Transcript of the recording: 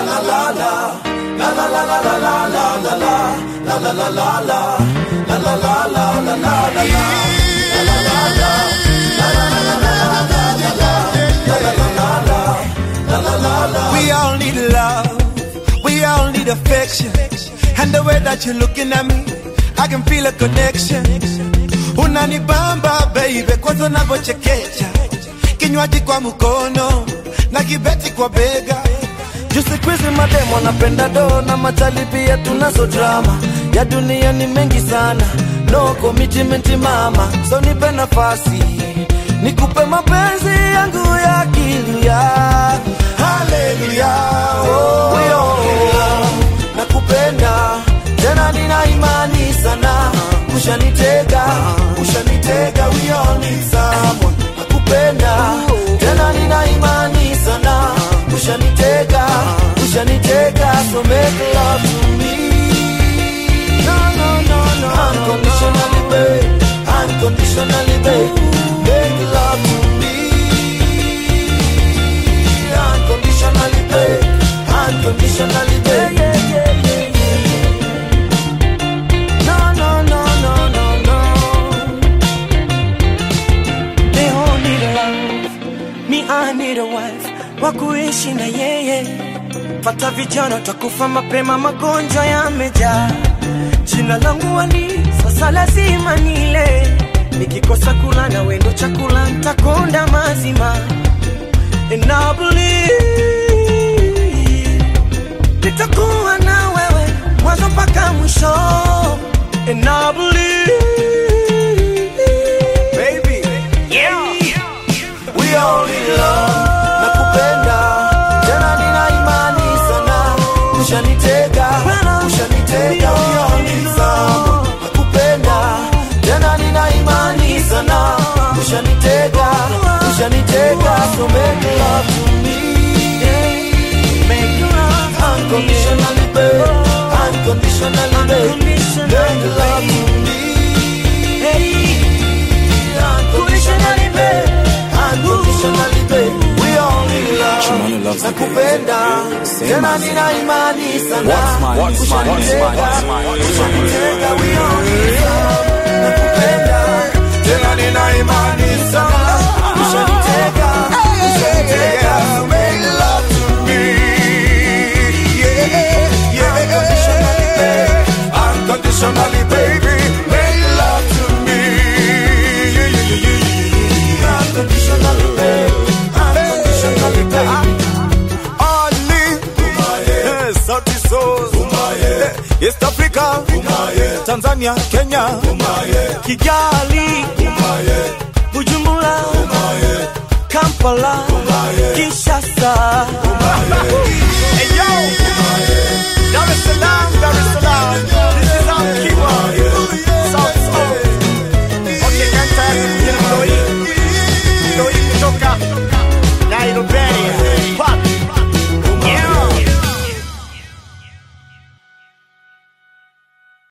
We all need love, we all need affection. And the way that you're looking at me, I can feel a connection. Unanibamba baby, kwanza unavyochekecha. Kinywaji kwa mkono, na kibeti kwa bega. Jusi kwizi mademo wanapenda do na machali pia tunazo drama. Ya dunia ni mengi sana, no commitment mama. So nipe nafasi, nikupe mapenzi yangu ya kilia. Hallelujah, oh, oh, nakupenda, tena nina imani sana. Ushanitega, we all need someone. Nakupenda, tena nina imani sana. Ushanitega, so make love to me. No, unconditionally, babe. Unconditionally, babe. Make love to me. Unconditionally, babe. Unconditionally, babe. No. They all need love. Me, I need a wife. Wakuishi na yeye. Pata vijana takufa mapema, magonjwa yamejaa. Jina langu wali, sasa lazima nile. Nikikosa kula na wendo chakula nitakonda mazima. And I believe nitakuwa na wewe mwanzo mpaka mwisho. And I believe, baby, yeah, we all need love. Ushanitega, we all need some. Nakupenda, tena nina imani sana. Ushanitega, so make love to me. Make love unconditionally, babe. Unconditionally, babe. Make love to me. Unconditionally, babe. Unconditionally, babe. We all need love. Nakupenda, tena nina imani sana. Ushanitega, we all need love. Nakupenda, tena nina imani sana. Ushanitega, so make love to me. Yeah. Unconditionally, baby. Make love to me. Unconditionally, baby. Unconditionally, baby. East Africa, Tanzania, Kenya, Kigali, Bujumbura, Kampala, Kinshasa.